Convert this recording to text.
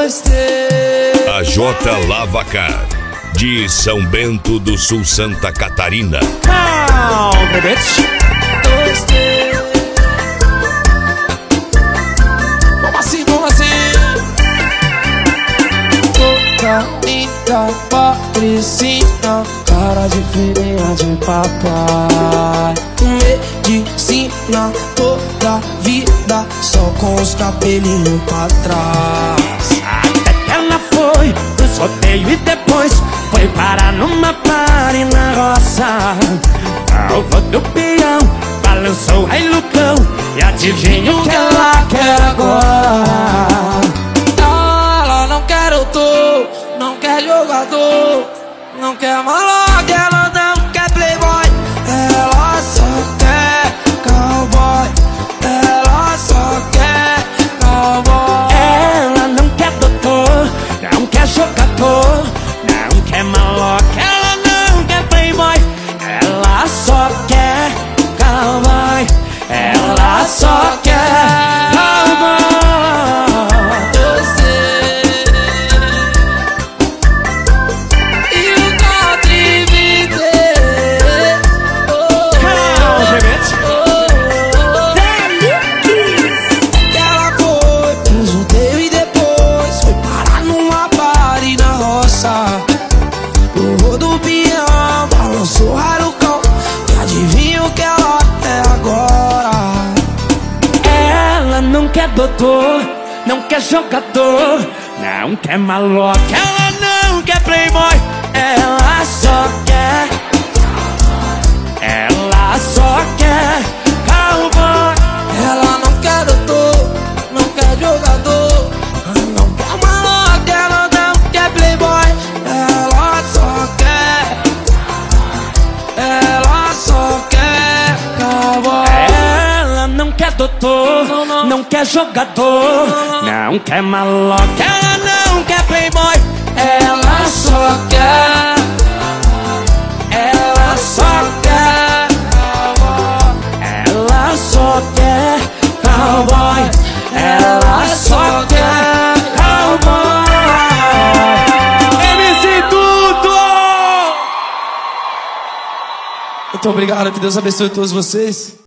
A J Lavacar, de São Bento do Sul, Santa Catarina. Vamos assim, vamos assim. Toda linda patricinha, cara de filhinha de papai. Medicina toda vida, só com os cabelinhos pra trás. Até que ela foi pro sorteio e depois foi parar numa party na roça. O vô do peão balançou o rei Lucão, e adivinha o que ela quer agora? Ela não quer doutor, não quer jogador, não quer maloca, ela não quer playboy. Ela só quer cowboy, ela só quer cowboy. Ela não quer doutor, não quer jogador, não quer maloca, ela não quer playboy. Ela só quer cowboy, ela só quer cowboy. E o Catrivite, ela foi pro sorteio e depois foi parar numa party na roça. O rodopião balançou o rarucão, e adivinha o que ela é agora? Ela não quer doutor, não quer jogador, não quer maloca, ela não quer playboy. Ela só quer cowboy. Ela não quer doutor, não quer jogador, não quer maloca, ela não quer playboy. Ela só quer cowboy. Ela não quer doutor, não quer jogador, não quer maloca, ela não quer playboy. Ela só quer cowboy. Ela só quer cowboy, ela só quer cowboy. MC Tudo! Muito obrigado, que Deus abençoe todos vocês.